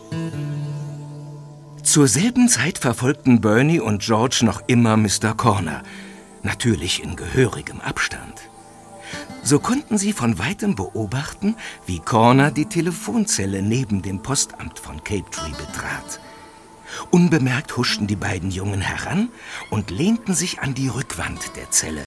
Zur selben Zeit verfolgten Bernie und George noch immer Mr. Corner, natürlich in gehörigem Abstand. So konnten sie von weitem beobachten, wie Corner die Telefonzelle neben dem Postamt von Cape Tree betrat. Unbemerkt huschten die beiden Jungen heran und lehnten sich an die Rückwand der Zelle.